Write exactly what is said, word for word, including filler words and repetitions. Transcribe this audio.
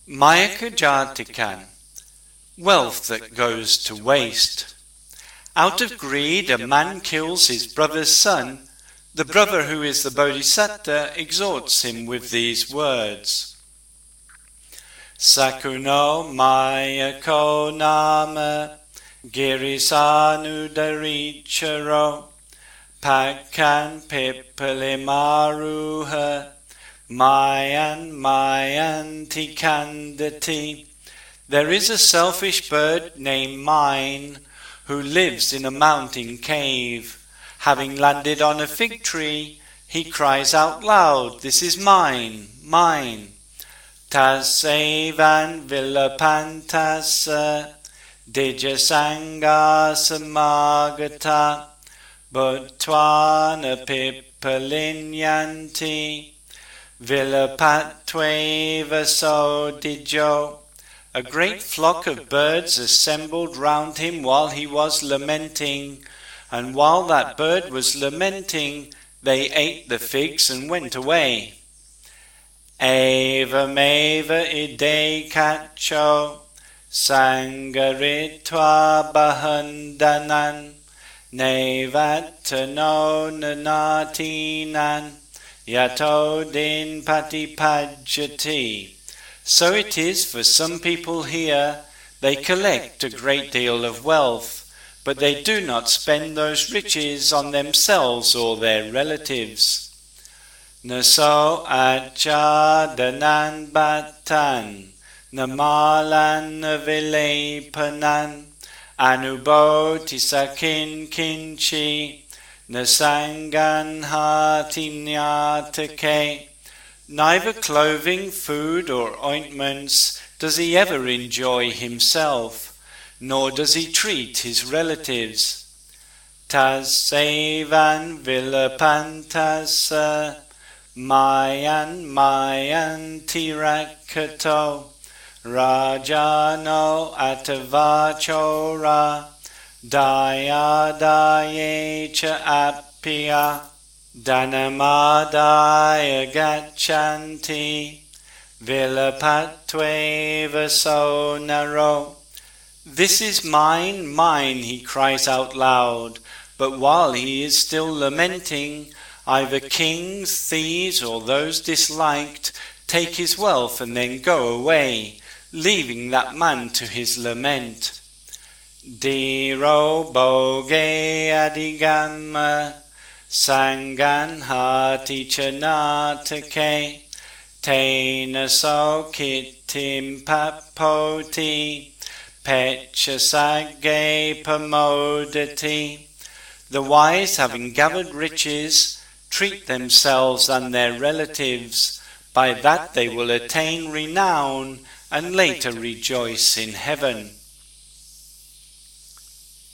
Mayaka Jatikan, wealth that goes to waste. Out of greed a man kills his brother's son. The brother who is the Bodhisattva exhorts him with these words. Sakuno Mayako Nama Girisanudaricharo Pakan Pipalimaruha Mayan Mayan Tikandati. There is a selfish bird named Mine who lives in a mountain cave. Having landed on a fig tree, he cries out loud, "This is mine, mine." Tasevan Vilapantasa Dijasanga Samagata Bhutwana Pipalinyanti Vilapatweva Sodijo. A great flock of birds assembled round him while he was lamenting, and while that bird was lamenting, they ate the figs and went away. Eva meva ide kacho sangaritva bahandanan nevatano nanatinan yatodin patipajati. So it is for some people here. They collect a great deal of wealth, but they do not spend those riches on themselves or their relatives. Naso achadanan batan namalan vilepanan anuboti sakin kinchi nasangan hatinyatake. Neither clothing, food, or ointments does he ever enjoy himself, nor does he treat his relatives. Tasevan vilapantasa mayan mayan tirakato rajano atavachora dayadaye cha appya Dhanamadaya gachanti vilapattveva sonaro. This is mine, mine, he cries out loud, but while he is still lamenting, either kings, thieves, or those disliked take his wealth and then go away, leaving that man to his lament. Diro boge adigama Sangan hati chanatake Tena so kittim papoti Pechasage pamodati. The wise, having gathered riches, treat themselves and their relatives. By that they will attain renown and later rejoice in heaven.